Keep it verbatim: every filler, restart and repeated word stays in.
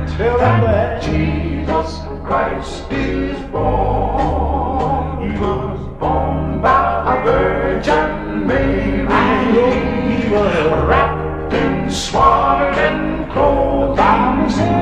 Tell them that Jesus Christ is born. He was born by a Virgin Mary. he was Wrapped in swaddling clothes,